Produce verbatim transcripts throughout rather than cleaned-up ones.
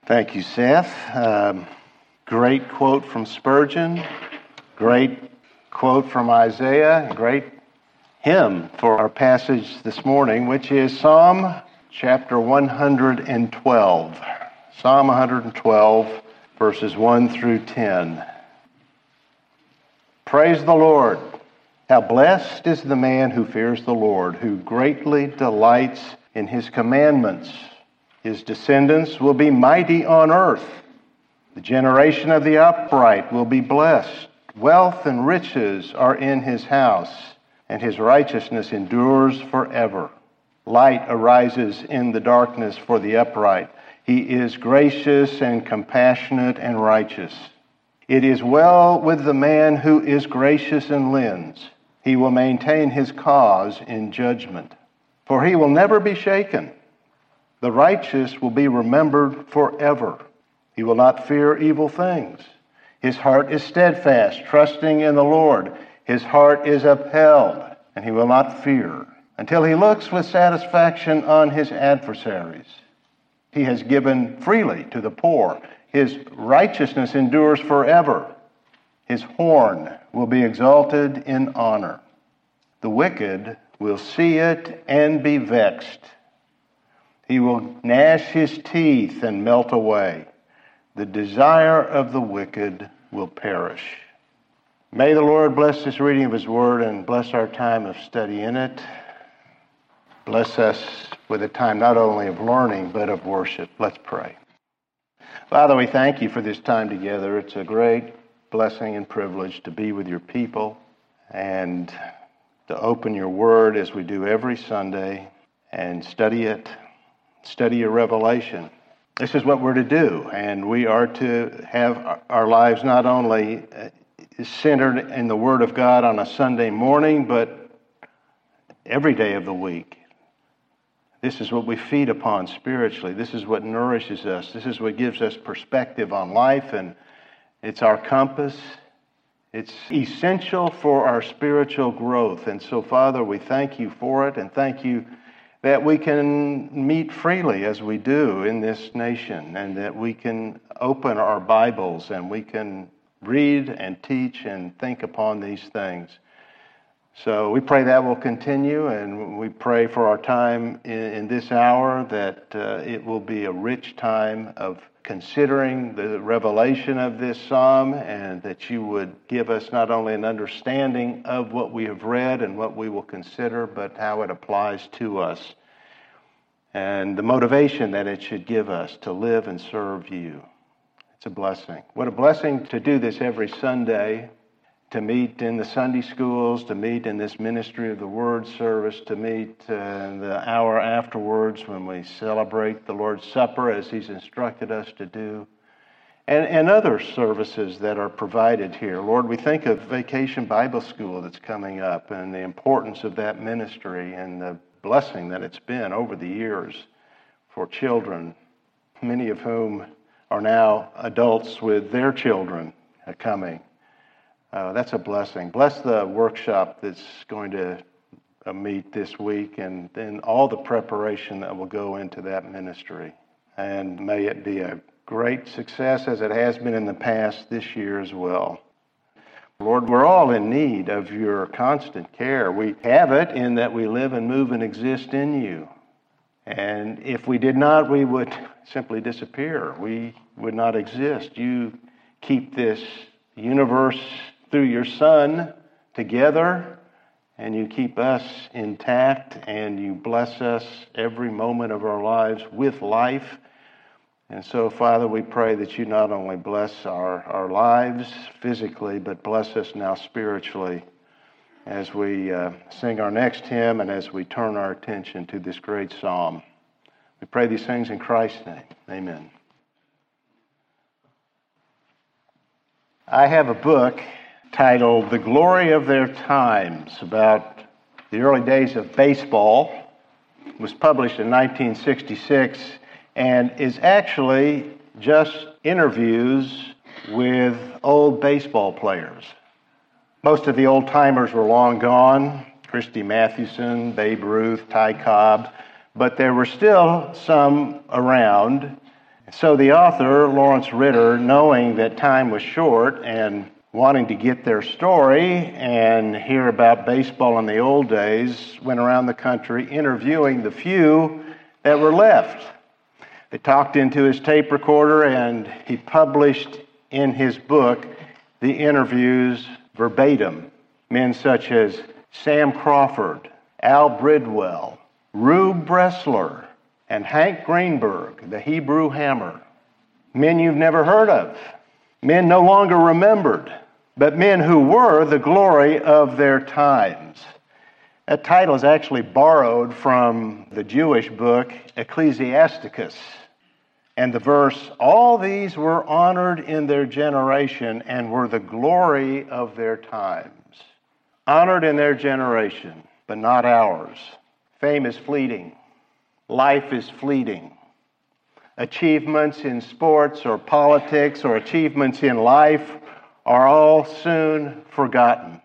Thank you, Seth. Um, great quote from Spurgeon, great quote from Isaiah, great hymn for our passage this morning, which is Psalm chapter one hundred twelve. Psalm one hundred twelve, verses one through ten. Praise the Lord. How blessed is the man who fears the Lord, who greatly delights in his commandments. His descendants will be mighty on earth. The generation of the upright will be blessed. Wealth and riches are in his house, and his righteousness endures forever. Light arises in the darkness for the upright. He is gracious and compassionate and righteous. It is well with the man who is gracious and lends. He will maintain his cause in judgment, for he will never be shaken. The righteous will be remembered forever. He will not fear evil things. His heart is steadfast, trusting in the Lord. His heart is upheld, and he will not fear, until he looks with satisfaction on his adversaries. He has given freely to the poor. His righteousness endures forever. His horn will be exalted in honor. The wicked will see it and be vexed. He will gnash his teeth and melt away. The desire of the wicked will perish. May the Lord bless this reading of his word and bless our time of study in it. Bless us with a time not only of learning, but of worship. Let's pray. Father, we thank you for this time together. It's a great blessing and privilege to be with your people and to open your word as we do every Sunday and study it. Study your revelation. This is what we're to do, and we are to have our lives not only centered in the Word of God on a Sunday morning, but every day of the week. This is what we feed upon spiritually. This is what nourishes us. This is what gives us perspective on life, and it's our compass. It's essential for our spiritual growth. And so, Father, we thank you for it, and thank you that we can meet freely as we do in this nation, and that we can open our Bibles and we can read and teach and think upon these things. So we pray that will continue, and we pray for our time in, in this hour that uh, it will be a rich time of considering the revelation of this psalm, and that you would give us not only an understanding of what we have read and what we will consider, but how it applies to us and the motivation that it should give us to live and serve you. It's a blessing. What a blessing to do this every Sunday, to meet in the Sunday schools, to meet in this ministry of the Word service, to meet uh, in the hour afterwards when we celebrate the Lord's Supper as He's instructed us to do, and, and other services that are provided here. Lord, we think of Vacation Bible School that's coming up and the importance of that ministry and the blessing that it's been over the years for children, many of whom are now adults with their children coming. Uh, that's a blessing. Bless the workshop that's going to uh, meet this week, and then all the preparation that will go into that ministry. And may it be a great success as it has been in the past this year as well. Lord, we're all in need of your constant care. We have it in that we live and move and exist in you. And if we did not, we would simply disappear. We would not exist. You keep this universe through your Son together, and you keep us intact, and you bless us every moment of our lives with life. And so, Father, we pray that you not only bless our, our lives physically, but bless us now spiritually as we uh, sing our next hymn and as we turn our attention to this great psalm. We pray these things in Christ's name. Amen. I have a book titled The Glory of Their Times, about the early days of baseball. It was published in nineteen sixty-six and is actually just interviews with old baseball players. Most of the old-timers were long gone, Christy Mathewson, Babe Ruth, Ty Cobb, but there were still some around, So the author, Lawrence Ritter, knowing that time was short and wanting to get their story and hear about baseball in the old days, went around the country interviewing the few that were left. They talked into his tape recorder, and he published in his book the interviews verbatim. Men such as Sam Crawford, Al Bridwell, Rube Bressler, and Hank Greenberg, the Hebrew Hammer. Men you've never heard of. Men no longer remembered, but men who were the glory of their times. That title is actually borrowed from the Jewish book Ecclesiasticus. And the verse, all these were honored in their generation and were the glory of their times. Honored in their generation, but not ours. Fame is fleeting. Life is fleeting. Achievements in sports or politics or achievements in life are all soon forgotten.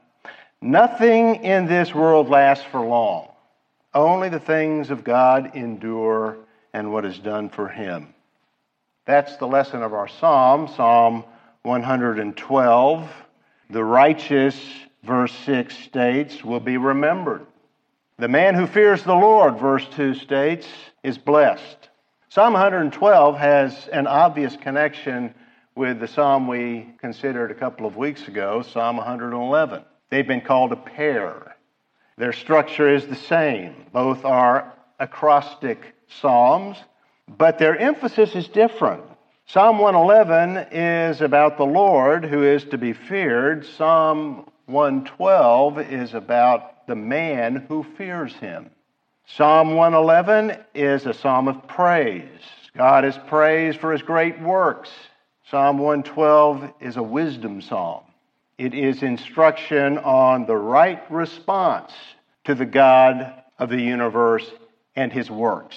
Nothing in this world lasts for long. Only the things of God endure and what is done for Him. That's the lesson of our psalm, Psalm one hundred twelve. The righteous, verse six states, will be remembered. The man who fears the Lord, verse two states, is blessed. Psalm one hundred twelve has an obvious connection with the psalm we considered a couple of weeks ago, Psalm one hundred eleven. They've been called a pair. Their structure is the same. Both are acrostic psalms, but their emphasis is different. Psalm one eleven is about the Lord who is to be feared. Psalm one twelve is about the man who fears Him. Psalm one eleven is a psalm of praise. God is praised for His great works. Psalm one twelve is a wisdom psalm. It is instruction on the right response to the God of the universe and His works.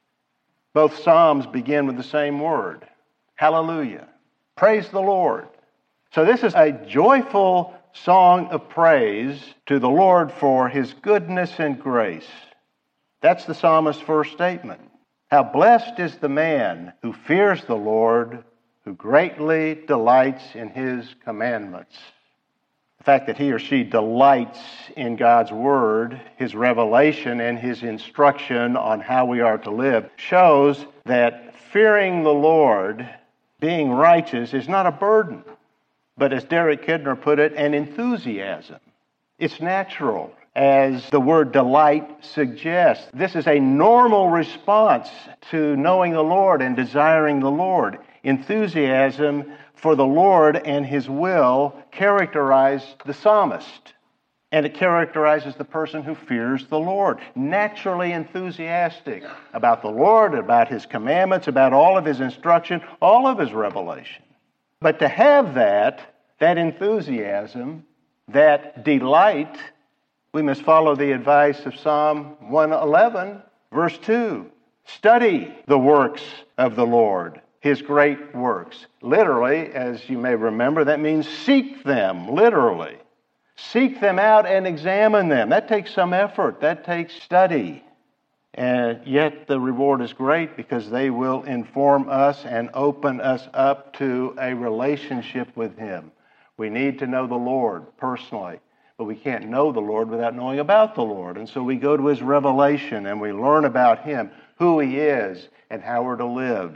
Both psalms begin with the same word, hallelujah. Praise the Lord. So this is a joyful song of praise to the Lord for His goodness and grace. That's the psalmist's first statement. How blessed is the man who fears the Lord, who greatly delights in His commandments. The fact that he or she delights in God's word, His revelation, and His instruction on how we are to live shows that fearing the Lord, being righteous, is not a burden, but as Derek Kidner put it, an enthusiasm. It's natural, as the word delight suggests. This is a normal response to knowing the Lord and desiring the Lord. Enthusiasm for the Lord and His will characterized the psalmist. And it characterizes the person who fears the Lord. Naturally enthusiastic about the Lord, about His commandments, about all of His instruction, all of His revelation. But to have that, that enthusiasm, that delight, we must follow the advice of Psalm one eleven, verse two. Study the works of the Lord, His great works. Literally, as you may remember, that means seek them, literally. Seek them out and examine them. That takes some effort. That takes study. And yet the reward is great because they will inform us and open us up to a relationship with Him. We need to know the Lord personally, but we can't know the Lord without knowing about the Lord. And so we go to His revelation and we learn about Him, who He is, and how we're to live.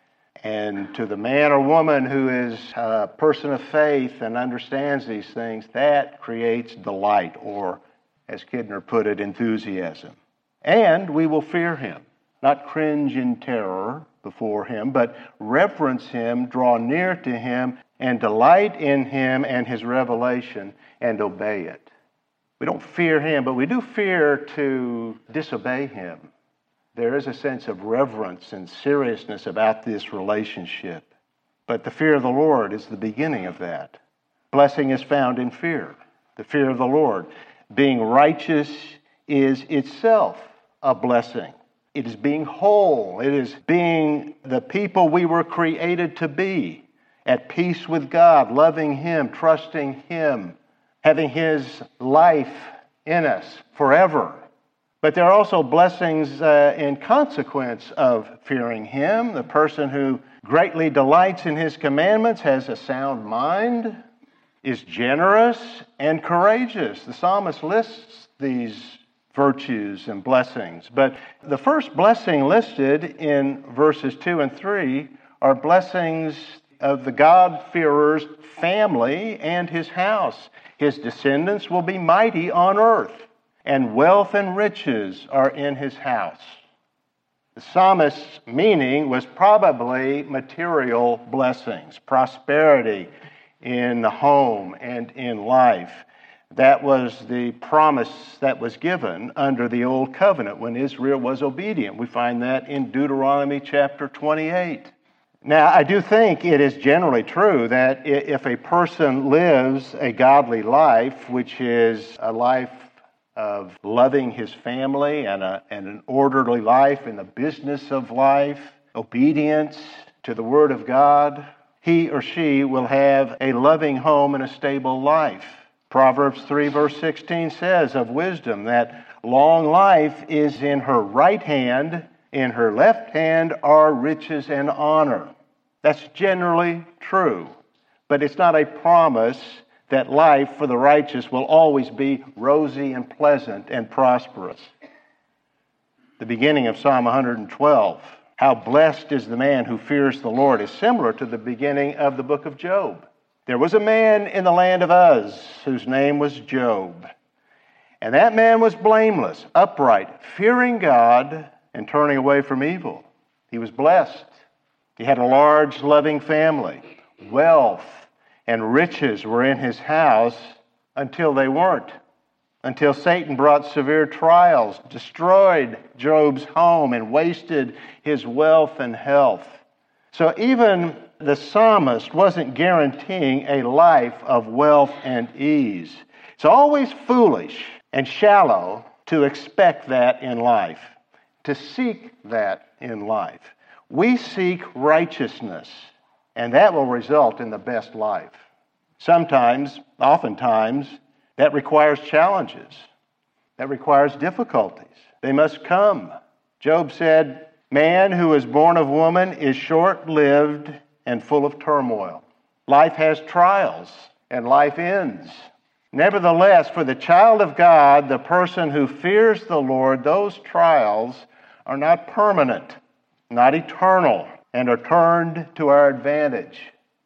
And to the man or woman who is a person of faith and understands these things, that creates delight, or, as Kidner put it, enthusiasm. And we will fear Him, not cringe in terror before Him, but reverence Him, draw near to Him, and delight in Him and His revelation, and obey it. We don't fear Him, but we do fear to disobey Him. There is a sense of reverence and seriousness about this relationship. But the fear of the Lord is the beginning of that. Blessing is found in fear, the fear of the Lord. Being righteous is itself a blessing. It is being whole. It is being the people we were created to be, at peace with God, loving Him, trusting Him, having His life in us forever. But there are also blessings uh, in consequence of fearing Him. The person who greatly delights in His commandments has a sound mind, is generous, and courageous. The psalmist lists these virtues and blessings. But the first blessing listed in verses two and three are blessings of the God-fearer's family and his house. His descendants will be mighty on earth, and wealth and riches are in his house. The psalmist's meaning was probably material blessings, prosperity in the home and in life. That was the promise that was given under the Old Covenant when Israel was obedient. We find that in Deuteronomy chapter twenty-eight. Now, I do think it is generally true that if a person lives a godly life, which is a life of loving his family and, a, and an orderly life in the business of life, obedience to the Word of God, he or she will have a loving home and a stable life. Proverbs three verse sixteen says of wisdom that long life is in her right hand, in her left hand are riches and honor. That's generally true, but it's not a promise that life for the righteous will always be rosy and pleasant and prosperous. The beginning of Psalm one hundred twelve, how blessed is the man who fears the Lord, is similar to the beginning of the book of Job. There was a man in the land of Uz whose name was Job. And that man was blameless, upright, fearing God and turning away from evil. He was blessed. He had a large, loving family. Wealth and riches were in his house until they weren't. Until Satan brought severe trials, destroyed Job's home, and wasted his wealth and health. So even the psalmist wasn't guaranteeing a life of wealth and ease. It's always foolish and shallow to expect that in life, to seek that in life. We seek righteousness, and that will result in the best life. Sometimes, oftentimes, that requires challenges. That requires difficulties. They must come. Job said, "Man who is born of woman is short-lived and full of turmoil." Life has trials, and life ends. Nevertheless, for the child of God, the person who fears the Lord, those trials are not permanent, not eternal, and are turned to our advantage.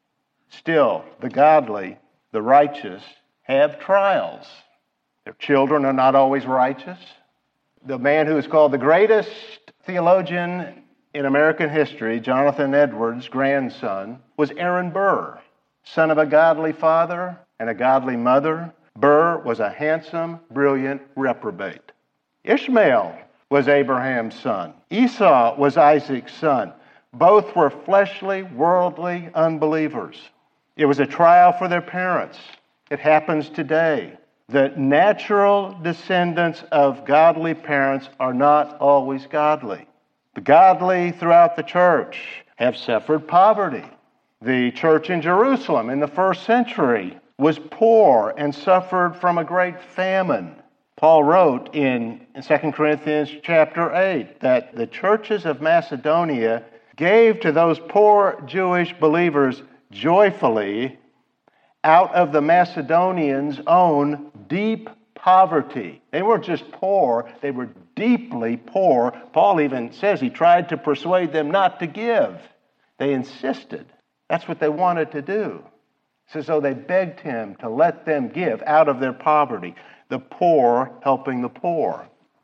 Still, the godly, the righteous, have trials. Their children are not always righteous. The man who is called the greatest theologian in American history, Jonathan Edwards' grandson, was Aaron Burr, son of a godly father and a godly mother. Burr was a handsome, brilliant reprobate. Ishmael was Abraham's son. Esau was Isaac's son. Both were fleshly, worldly unbelievers. It was a trial for their parents. It happens today. The natural descendants of godly parents are not always godly. The godly throughout the church have suffered poverty. The church in Jerusalem in the first century was poor and suffered from a great famine. Paul wrote in Second Corinthians chapter eight that the churches of Macedonia gave to those poor Jewish believers joyfully out of the Macedonians' own deep poverty. They weren't just poor, they were deeply poor. Paul even says he tried to persuade them not to give. They insisted. That's what they wanted to do. It's as though they begged him to let them give out of their poverty, the poor helping the poor.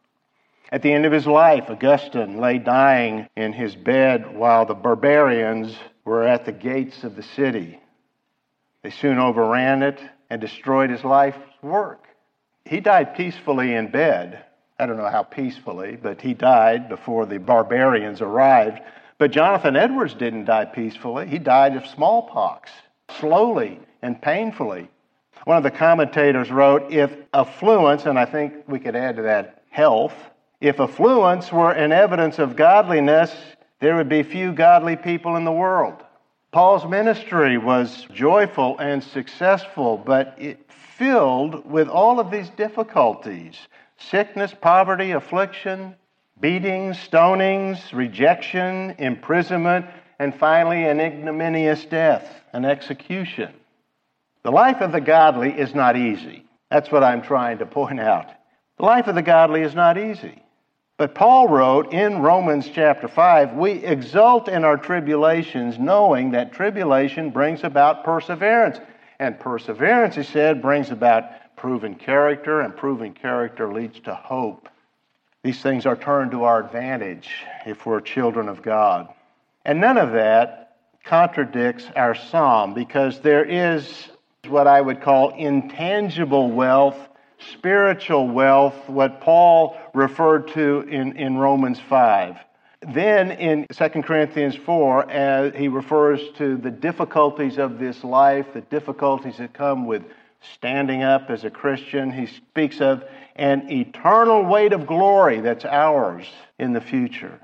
At the end of his life, Augustine lay dying in his bed while the barbarians were at the gates of the city. They soon overran it and destroyed his life's work. He died peacefully in bed. I don't know how peacefully, but he died before the barbarians arrived. But Jonathan Edwards didn't die peacefully. He died of smallpox, slowly and painfully. One of the commentators wrote, if affluence, and I think we could add to that health, if affluence were an evidence of godliness, there would be few godly people in the world. Paul's ministry was joyful and successful, but it filled with all of these difficulties. sickness, poverty, affliction, beatings, stonings, rejection, imprisonment, and finally an ignominious death, an execution. The life of the godly is not easy. That's what I'm trying to point out. The life of the godly is not easy. But Paul wrote in Romans chapter five, we exult in our tribulations, knowing that tribulation brings about perseverance. And perseverance, he said, brings about proven character, and proven character leads to hope. These things are turned to our advantage if we're children of God. And none of that contradicts our psalm, because there is what I would call intangible wealth, spiritual wealth, what Paul referred to in, in Romans five. Then in Second Corinthians four, as he refers to the difficulties of this life, the difficulties that come with standing up as a Christian, he speaks of an eternal weight of glory that's ours in the future.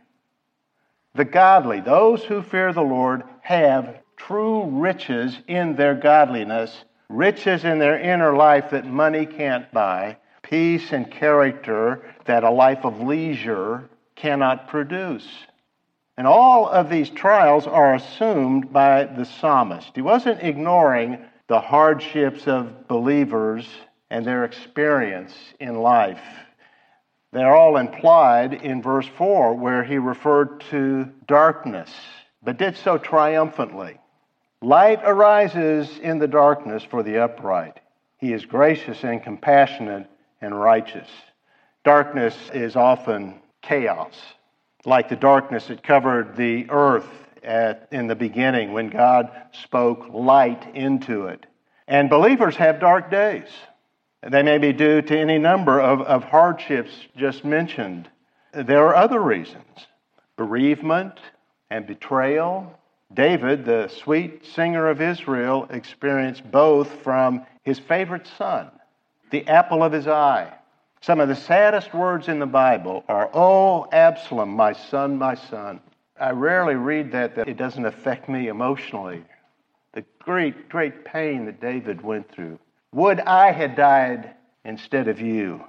The godly, those who fear the Lord, have true riches in their godliness, riches in their inner life that money can't buy, peace and character that a life of leisure cannot produce. And all of these trials are assumed by the psalmist. He wasn't ignoring the hardships of believers and their experience in life. They're all implied in verse four, where he referred to darkness, but did so triumphantly. Light arises in the darkness for the upright. He is gracious and compassionate and righteous. Darkness is often chaos, like the darkness that covered the earth at, in the beginning when God spoke light into it. And believers have dark days. They may be due to any number of, of hardships just mentioned. There are other reasons. Bereavement and betrayal. David, the sweet singer of Israel, experienced both from his favorite son, the apple of his eye. Some of the saddest words in the Bible are, "Oh, Absalom, my son, my son." I rarely read that, that it doesn't affect me emotionally. The great, great pain that David went through. Would I had died instead of you.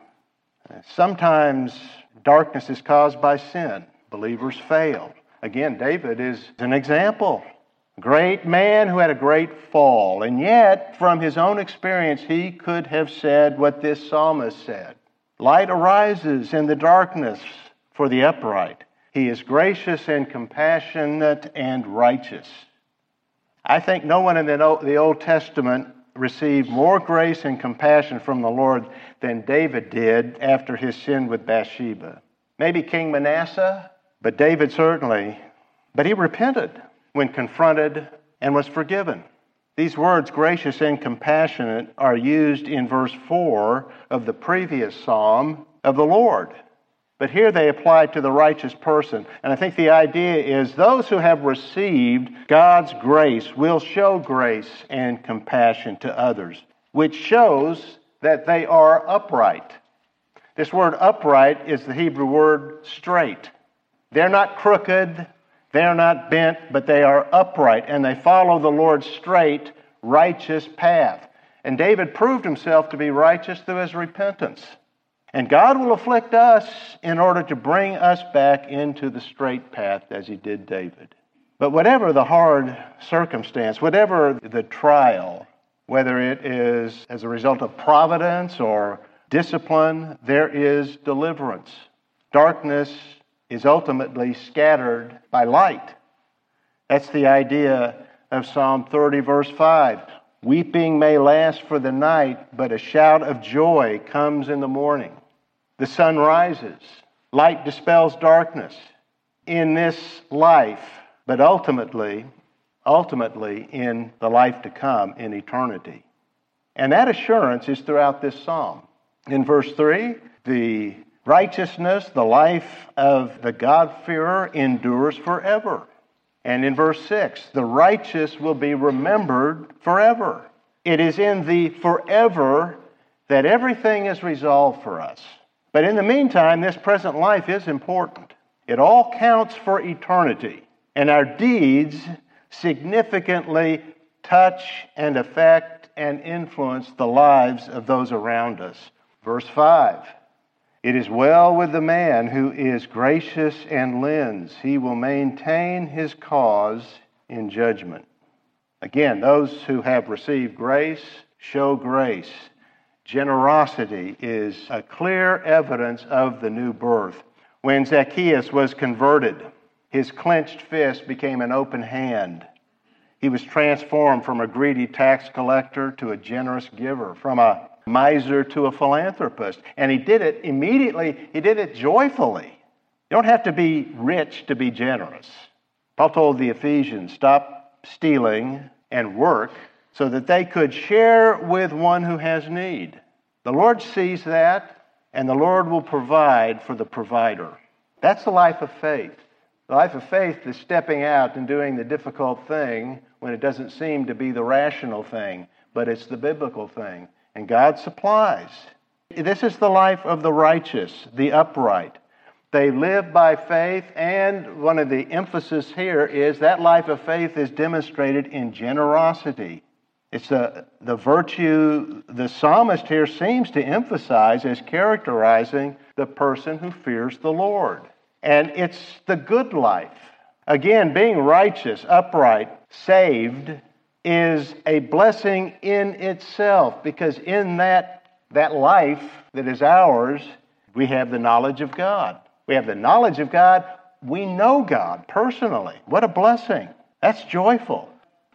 Sometimes darkness is caused by sin. Believers fail. Again, David is an example. Great man who had a great fall. And yet, from his own experience, he could have said what this psalmist said. Light arises in the darkness for the upright. He is gracious and compassionate and righteous. I think no one in the Old Testament received more grace and compassion from the Lord than David did after his sin with Bathsheba. Maybe King Manasseh, but David certainly. But he repented when confronted and was forgiven. These words, gracious and compassionate, are used in verse four of the previous psalm of the Lord. But here they apply to the righteous person. And I think the idea is those who have received God's grace will show grace and compassion to others, which shows that they are upright. This word upright is the Hebrew word straight. They're not crooked, they're not bent, but they are upright, and they follow the Lord's straight, righteous path. And David proved himself to be righteous through his repentance. And God will afflict us in order to bring us back into the straight path as he did David. But whatever the hard circumstance, whatever the trial, whether it is as a result of providence or discipline, there is deliverance. Darkness is ultimately scattered by light. That's the idea of Psalm thirty, verse five. Weeping may last for the night, but a shout of joy comes in the morning. The sun rises. Light dispels darkness in this life, but ultimately, ultimately in the life to come in eternity. And that assurance is throughout this psalm. In verse three, the righteousness, the life of the God-fearer endures forever. And in verse six, the righteous will be remembered forever. It is in the forever that everything is resolved for us. But in the meantime, this present life is important. It all counts for eternity. And our deeds significantly touch and affect and influence the lives of those around us. Verse five, It is well with the man who is gracious and lends. He will maintain his cause in judgment. Again, those who have received grace show grace. Generosity is a clear evidence of the new birth. When Zacchaeus was converted, his clenched fist became an open hand. He was transformed from a greedy tax collector to a generous giver, from a miser to a philanthropist. And he did it immediately. He did it joyfully. You don't have to be rich to be generous. Paul told the Ephesians, stop stealing and work so that they could share with one who has need. The Lord sees that, and the Lord will provide for the provider. That's the life of faith. The life of faith is stepping out and doing the difficult thing when it doesn't seem to be the rational thing, but it's the biblical thing. And God supplies. This is the life of the righteous, the upright. They live by faith, and one of the emphasis here is that life of faith is demonstrated in generosity. It's the, the virtue the psalmist here seems to emphasize as characterizing the person who fears the Lord. And it's the good life. Again, being righteous, upright, saved is a blessing in itself, because in that, that life that is ours, we have the knowledge of God. We have the knowledge of God. We know God personally. What a blessing. That's joyful.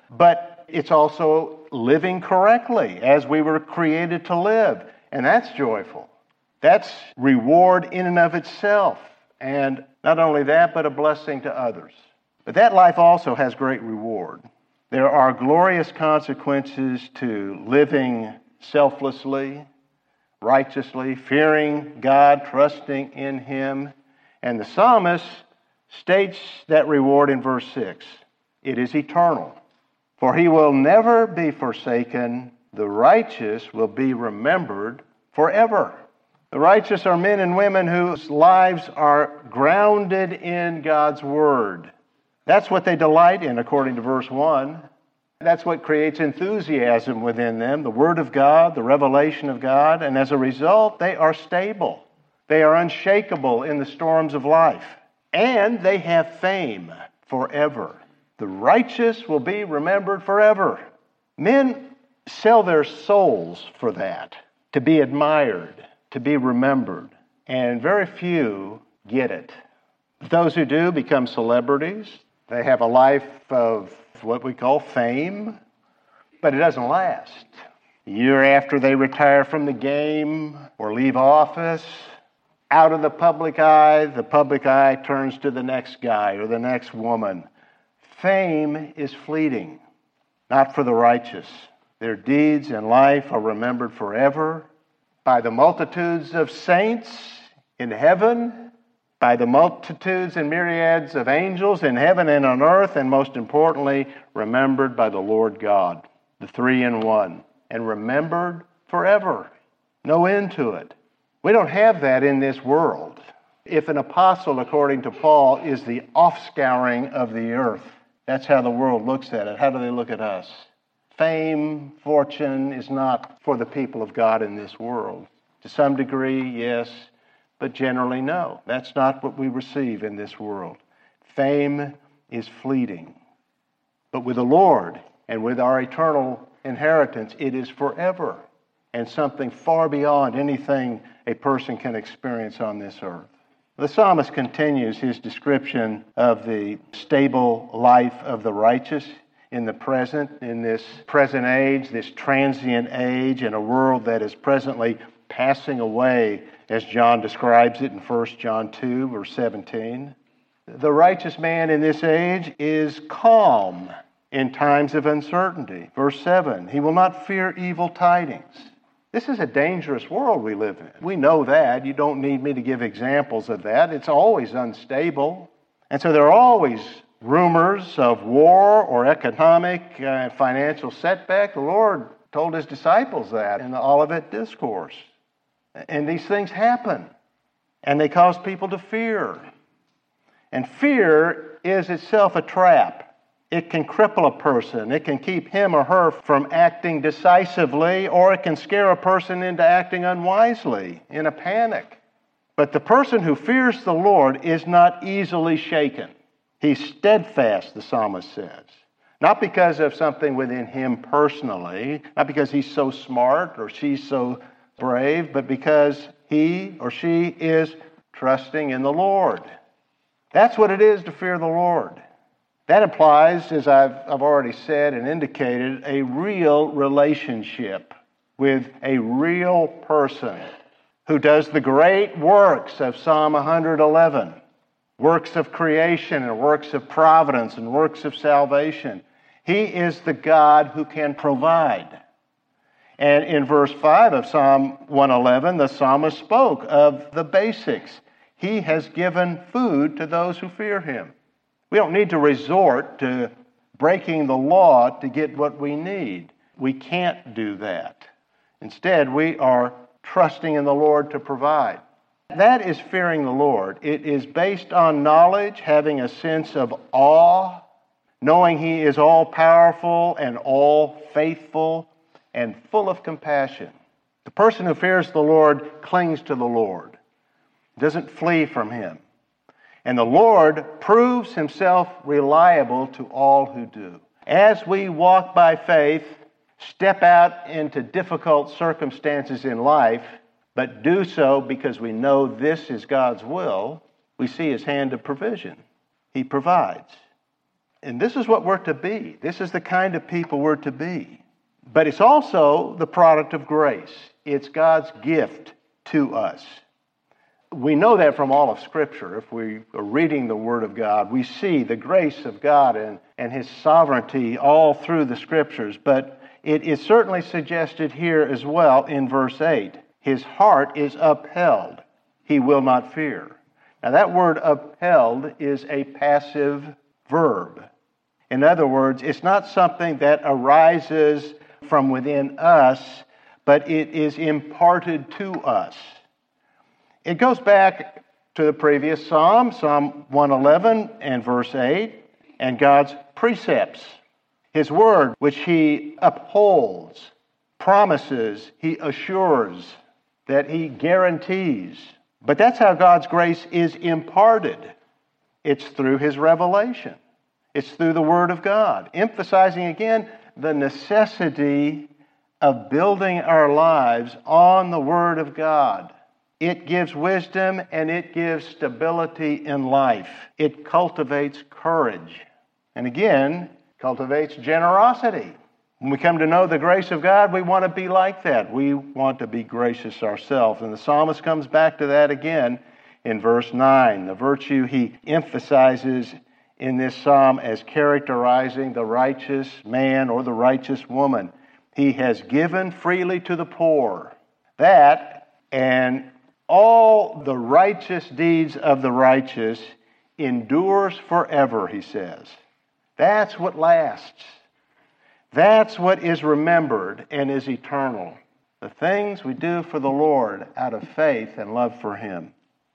But it's also living correctly as we were created to live. And that's joyful. That's reward in and of itself. And not only that, but a blessing to others. But that life also has great reward. There are glorious consequences to living selflessly, righteously, fearing God, trusting in Him. And the psalmist states that reward in verse six. It is eternal. For he will never be forsaken. The righteous will be remembered forever. The righteous are men and women whose lives are grounded in God's Word. That's what they delight in, according to verse one. That's what creates enthusiasm within them, the Word of God, the revelation of God, and as a result, they are stable. They are unshakable in the storms of life, and they have fame forever. The righteous will be remembered forever. Men sell their souls for that, to be admired, to be remembered, and very few get it. Those who do become celebrities. They have a life of what we call fame, but it doesn't last. A year after they retire from the game or leave office, out of the public eye, the public eye turns to the next guy or the next woman. Fame is fleeting, not for the righteous. Their deeds and life are remembered forever by the multitudes of saints in heaven, by the multitudes and myriads of angels in heaven and on earth, and most importantly, remembered by the Lord God, the three in one, and remembered forever. No end to it. We don't have that in this world. If an apostle, according to Paul, is the offscouring of the earth, that's how the world looks at it. How do they look at us? Fame, fortune is not for the people of God in this world. To some degree, yes, but generally, no. That's not what we receive in this world. Fame is fleeting. But with the Lord and with our eternal inheritance, it is forever and something far beyond anything a person can experience on this earth. The psalmist continues his description of the stable life of the righteous in the present, in this present age, this transient age, in a world that is presently passing away, as John describes it in First John two, verse seventeen. The righteous man in this age is calm in times of uncertainty. Verse seven, he will not fear evil tidings. This is a dangerous world we live in. We know that. You don't need me to give examples of that. It's always unstable. And so there are always rumors of war or economic and uh, financial setback. The Lord told His disciples that in the Olivet Discourse. And these things happen. And they cause people to fear. And fear is itself a trap. It can cripple a person. It can keep him or her from acting decisively, or it can scare a person into acting unwisely, in a panic. But the person who fears the Lord is not easily shaken. He's steadfast, the psalmist says. Not because of something within him personally, not because he's so smart or she's so brave, but because he or she is trusting in the Lord. That's what it is to fear the Lord. That implies, as I've, I've already said and indicated, a real relationship with a real person who does the great works of Psalm one eleven, works of creation and works of providence and works of salvation. He is the God who can provide. And in verse five of Psalm one eleven, the psalmist spoke of the basics. He has given food to those who fear him. We don't need to resort to breaking the law to get what we need. We can't do that. Instead, we are trusting in the Lord to provide. That is fearing the Lord. It is based on knowledge, having a sense of awe, knowing He is all-powerful and all-faithful and full of compassion. The person who fears the Lord clings to the Lord, doesn't flee from Him. And the Lord proves Himself reliable to all who do. As we walk by faith, step out into difficult circumstances in life, but do so because we know this is God's will, we see His hand of provision. He provides. And this is what we're to be. This is the kind of people we're to be. But it's also the product of grace. It's God's gift to us. We know that from all of Scripture. If we are reading the Word of God, we see the grace of God and, and His sovereignty all through the Scriptures. But it is certainly suggested here as well in verse eight. His heart is upheld. He will not fear. Now that word upheld is a passive verb. In other words, it's not something that arises from within us, but it is imparted to us. It goes back to the previous psalm, Psalm one eleven and verse eight, and God's precepts. His word, which He upholds, promises, He assures, that He guarantees. But that's how God's grace is imparted. It's through His revelation. It's through the Word of God, emphasizing again the necessity of building our lives on the Word of God. It gives wisdom and it gives stability in life. It cultivates courage. And again, cultivates generosity. When we come to know the grace of God, we want to be like that. We want to be gracious ourselves. And the psalmist comes back to that again in verse nine. The virtue he emphasizes in this psalm as characterizing the righteous man or the righteous woman. He has given freely to the poor. That and all the righteous deeds of the righteous endures forever, he says. That's what lasts. That's what is remembered and is eternal. The things we do for the Lord out of faith and love for Him.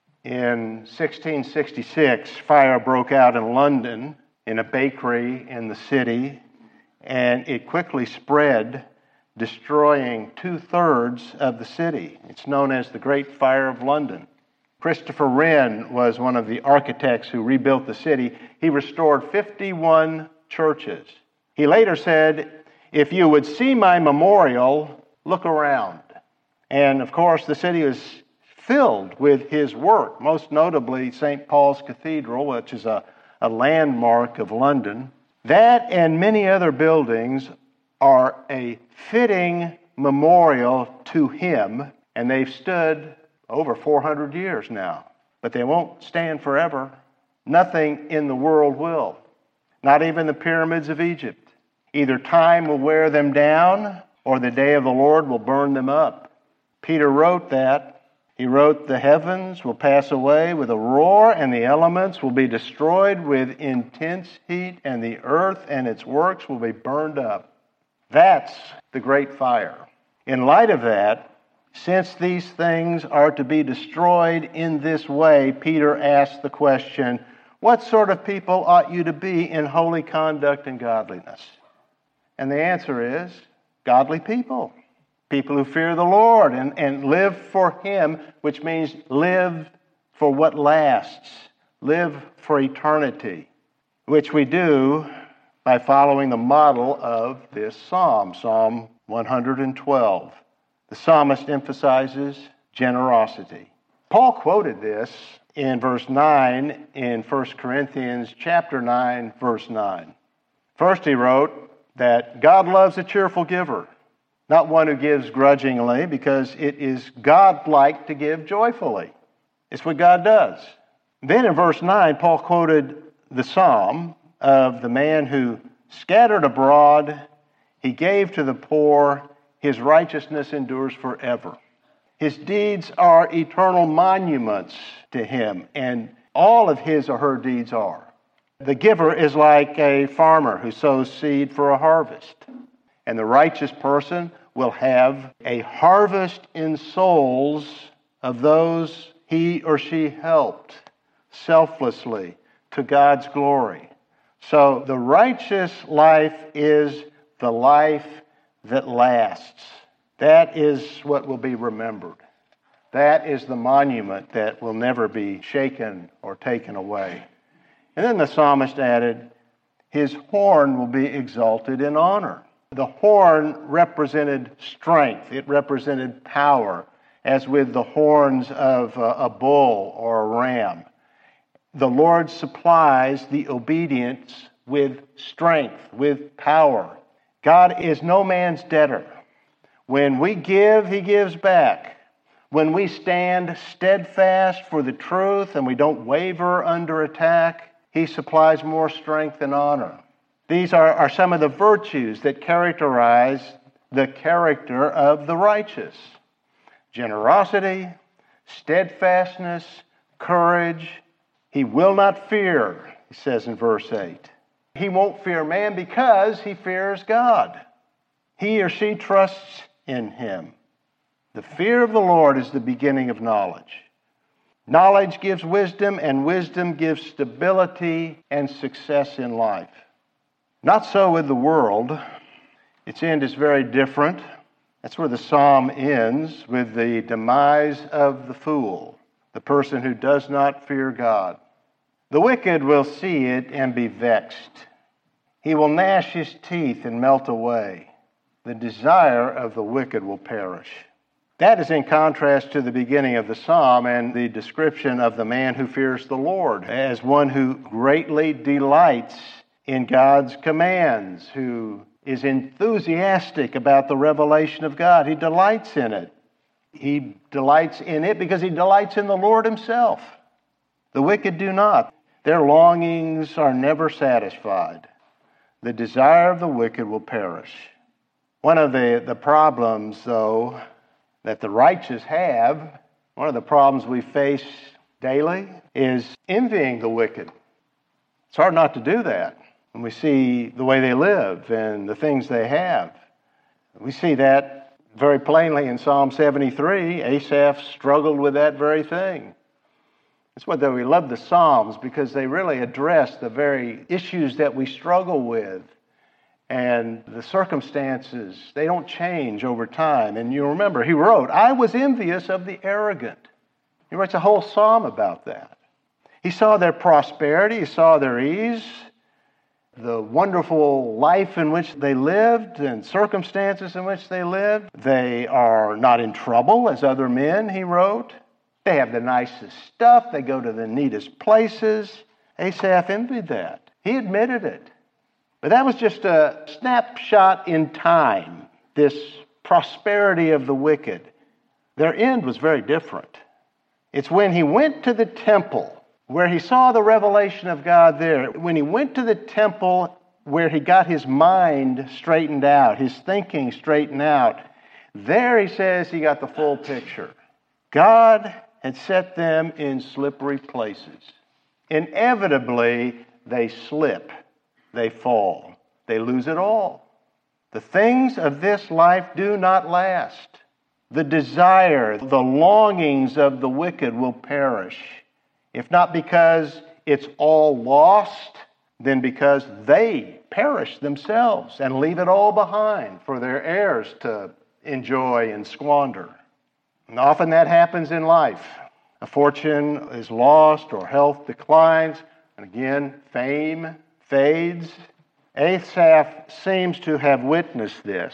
In sixteen sixty-six, fire broke out in London in a bakery in the city, and it quickly spread, destroying two-thirds of the city. It's known as the Great Fire of London. Christopher Wren was one of the architects who rebuilt the city. He restored fifty-one churches. He later said, "If you would see my memorial, look around." And of course, the city was filled with his work, most notably Saint Paul's Cathedral, which is a, a landmark of London. That and many other buildings are a fitting memorial to him, and they've stood over four hundred years now. But they won't stand forever. Nothing in the world will. Not even the pyramids of Egypt. Either time will wear them down, or the day of the Lord will burn them up. Peter wrote that. He wrote, "The heavens will pass away with a roar, and the elements will be destroyed with intense heat, and the earth and its works will be burned up." That's the great fire. In light of that, since these things are to be destroyed in this way, Peter asked the question, what sort of people ought you to be in holy conduct and godliness? And the answer is, godly people. People who fear the Lord and, and live for Him, which means live for what lasts, live for eternity, which we do by following the model of this psalm, Psalm one hundred twelve. The psalmist emphasizes generosity. Paul quoted this in verse nine in First Corinthians chapter nine, verse nine. First he wrote that God loves a cheerful giver, not one who gives grudgingly, because it is God-like to give joyfully. It's what God does. Then in verse nine, Paul quoted the psalm of the man who scattered abroad, he gave to the poor, his righteousness endures forever. His deeds are eternal monuments to him, and all of his or her deeds are. The giver is like a farmer who sows seed for a harvest, and the righteous person will have a harvest in souls of those he or she helped selflessly to God's glory. So the righteous life is the life that lasts. That is what will be remembered. That is the monument that will never be shaken or taken away. And then the psalmist added, his horn will be exalted in honor. The horn represented strength. It represented power, as with the horns of a bull or a ram. The Lord supplies the obedience with strength, with power. God is no man's debtor. When we give, He gives back. When we stand steadfast for the truth and we don't waver under attack, He supplies more strength and honor. These are, are some of the virtues that characterize the character of the righteous. Generosity, steadfastness, courage. He will not fear, he says in verse eight. He won't fear man because he fears God. He or she trusts in Him. The fear of the Lord is the beginning of knowledge. Knowledge gives wisdom, and wisdom gives stability and success in life. Not so with the world. Its end is very different. That's where the psalm ends, with the demise of the fool, the person who does not fear God. The wicked will see it and be vexed. He will gnash his teeth and melt away. The desire of the wicked will perish. That is in contrast to the beginning of the psalm and the description of the man who fears the Lord as one who greatly delights in God's commands, who is enthusiastic about the revelation of God. He delights in it. He delights in it because he delights in the Lord Himself. The wicked do not. Their longings are never satisfied. The desire of the wicked will perish. One of the, the problems, though, that the righteous have, one of the problems we face daily, is envying the wicked. It's hard not to do that when we see the way they live and the things they have. We see that very plainly in Psalm seventy-three. Asaph struggled with that very thing. That's why we love the Psalms, because they really address the very issues that we struggle with. And the circumstances, they don't change over time. And you remember, he wrote, I was envious of the arrogant. He writes a whole psalm about that. He saw their prosperity, he saw their ease, the wonderful life in which they lived and circumstances in which they lived. They are not in trouble as other men, he wrote. They have the nicest stuff. They go to the neatest places. Asaph envied that. He admitted it. But that was just a snapshot in time, this prosperity of the wicked. Their end was very different. It's when he went to the temple, where he saw the revelation of God there, when he went to the temple where he got his mind straightened out, his thinking straightened out, there he says he got the full picture. God had set them in slippery places. Inevitably, they slip. They fall. They lose it all. The things of this life do not last. The desire, the longings of the wicked will perish. If not because it's all lost, then because they perish themselves and leave it all behind for their heirs to enjoy and squander. And often that happens in life. A fortune is lost or health declines, and again, fame fades. Asaph seems to have witnessed this.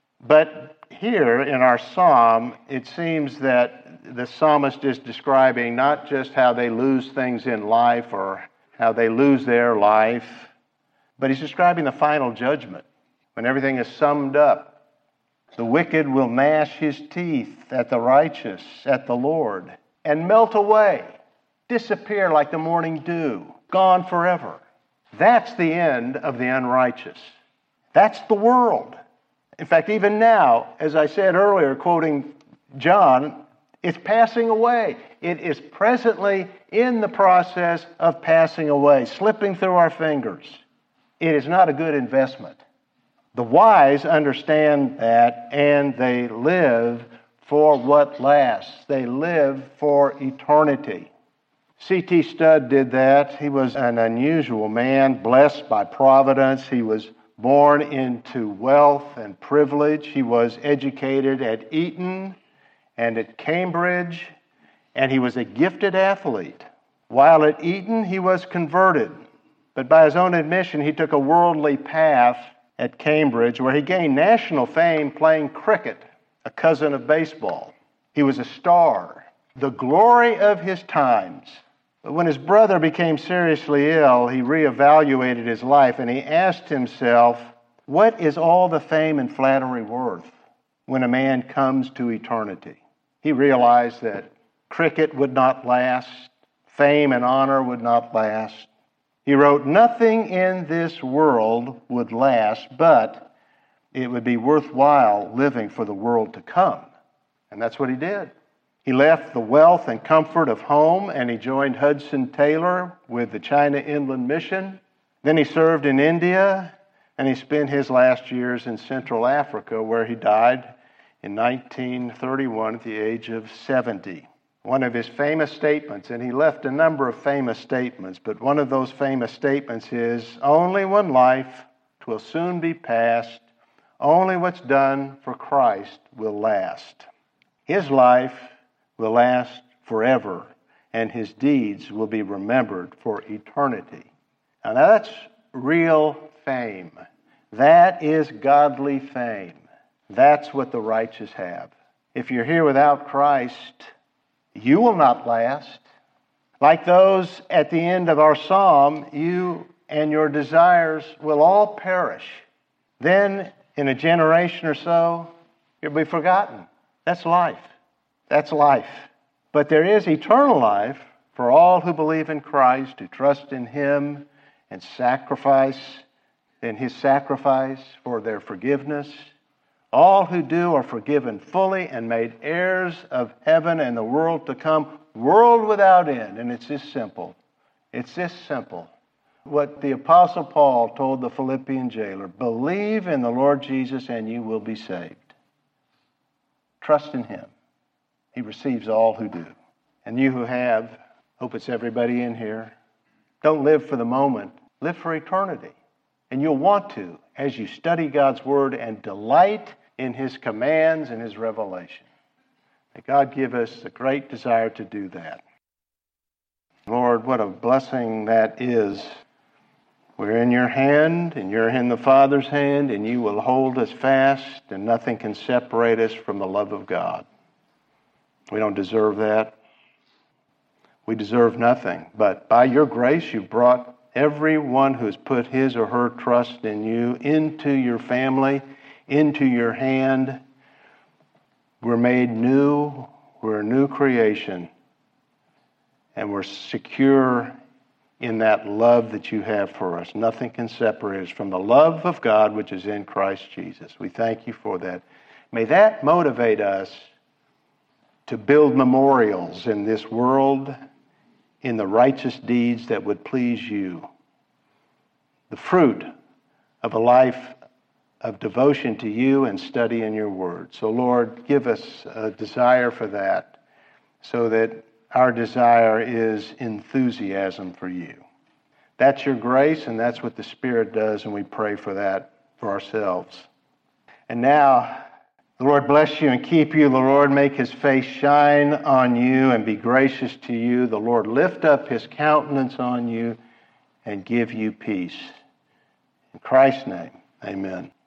But here in our psalm, it seems that the psalmist is describing not just how they lose things in life or how they lose their life, but he's describing the final judgment when everything is summed up. The wicked will gnash his teeth at the righteous, at the Lord, and melt away, disappear like the morning dew, gone forever. That's the end of the unrighteous. That's the world. In fact, even now, as I said earlier, quoting John, it's passing away. It is presently in the process of passing away, slipping through our fingers. It is not a good investment. The wise understand that, and they live for what lasts. They live for eternity. C T Studd did that. He was an unusual man, blessed by providence. He was born into wealth and privilege. He was educated at Eton and at Cambridge, and he was a gifted athlete. While at Eton, he was converted, but by his own admission, he took a worldly path at Cambridge, where he gained national fame playing cricket, a cousin of baseball. He was a star, the glory of his times. But when his brother became seriously ill, he reevaluated his life and he asked himself, what is all the fame and flattery worth when a man comes to eternity? He realized that cricket would not last, fame and honor would not last. He wrote, nothing in this world would last, but it would be worthwhile living for the world to come. And that's what he did. He left the wealth and comfort of home, and he joined Hudson Taylor with the China Inland Mission. Then he served in India, and he spent his last years in Central Africa, where he died in nineteen thirty-one at the age of seventy. One of his famous statements, and he left a number of famous statements, but one of those famous statements is, only one life 'twill soon be past, only what's done for Christ will last. His life will last forever, and his deeds will be remembered for eternity. Now that's real fame. That is godly fame. That's what the righteous have. If you're here without Christ, you will not last. Like those at the end of our psalm, you and your desires will all perish. Then, in a generation or so, you'll be forgotten. That's life. That's life. But there is eternal life for all who believe in Christ, who trust in Him and sacrifice, in His sacrifice for their forgiveness. All who do are forgiven fully and made heirs of heaven and the world to come, world without end. And it's this simple. It's this simple. What the Apostle Paul told the Philippian jailer, believe in the Lord Jesus and you will be saved. Trust in Him. He receives all who do. And you who have, hope it's everybody in here, don't live for the moment, live for eternity. And you'll want to as you study God's Word and delight in His commands and His revelation. May God give us the great desire to do that. Lord, what a blessing that is. We're in your hand, and you're in the Father's hand, and you will hold us fast, and nothing can separate us from the love of God. We don't deserve that. We deserve nothing. But by your grace, you've brought everyone who has put his or her trust in you into your family, into your hand. We're made new. We're a new creation. And we're secure in that love that you have for us. Nothing can separate us from the love of God which is in Christ Jesus. We thank you for that. May that motivate us to build memorials in this world, in the righteous deeds that would please you. The fruit of a life of devotion to you and study in your word. So Lord, give us a desire for that, so that our desire is enthusiasm for you. That's your grace, and that's what the Spirit does, and we pray for that for ourselves. And now, The Lord bless you and keep you. The Lord make his face shine on you and be gracious to you. The Lord lift up his countenance on you and give you peace. In Christ's name, amen.